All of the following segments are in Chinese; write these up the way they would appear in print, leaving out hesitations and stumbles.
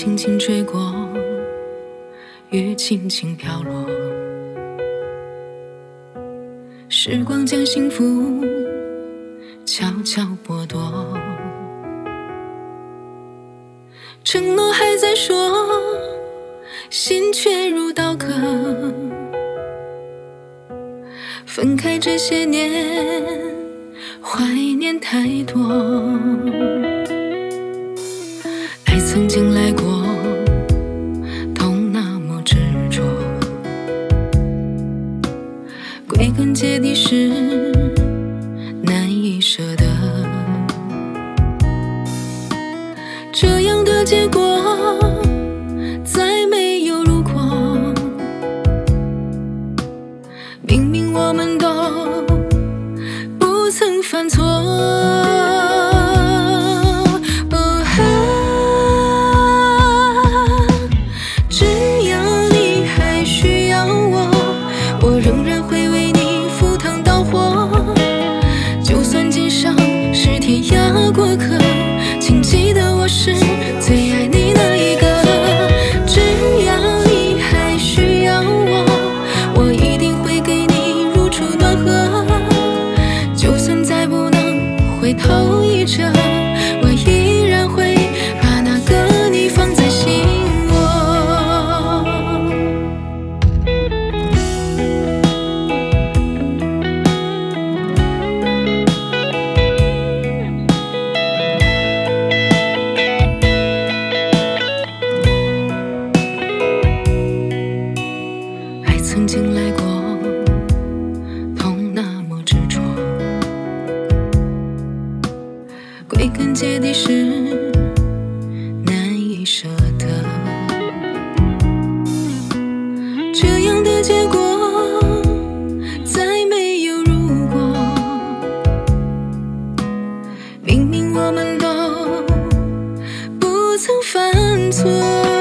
轻轻吹过，雨轻轻飘落，时光将幸福悄悄剥夺，承诺还在说，心却如刀割。分开这些年，怀念太多，爱曾经来过，痛那么执着，归根结底是难以舍得，这样的结果再没有如果，明明我们都不曾犯错，只要你还需要我，我仍然会为你赴汤蹈火，就算今生是天涯过客，请记得我是最爱你那一个。只要你还需要我，我一定会给你如初暖和，就算再不能回头一折，我依然会把那个你放在心窝。爱曾经来过，痛那么执着，归根结底是难以舍得，这样的结果再没有如果，明明我们都不曾犯错，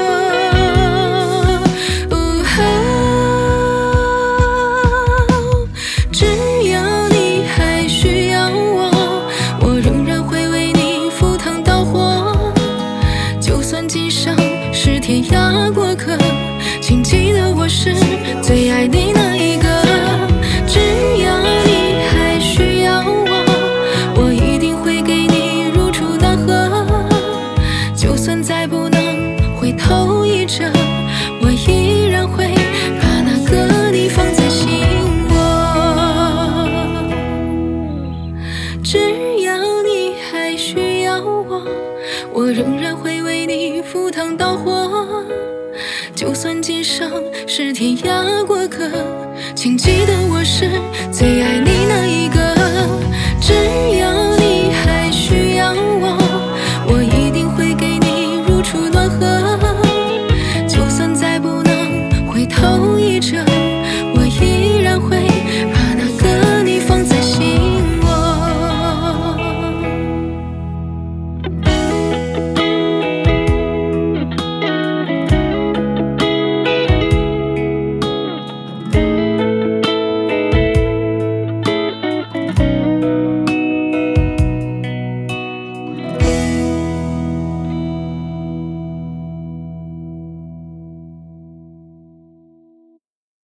只要你还需要我，我仍然会为你赴汤蹈火，就算今生是天涯过客，请记得我是最爱你那一个。只要你还需要我，我一定会给你如初暖和，就算再不能回头一折，我依然会把那个你放在心窝。只要你还需要我，我仍然会为你赴汤蹈火，就算今生是天涯过客，请记得我是最爱你那一个。只要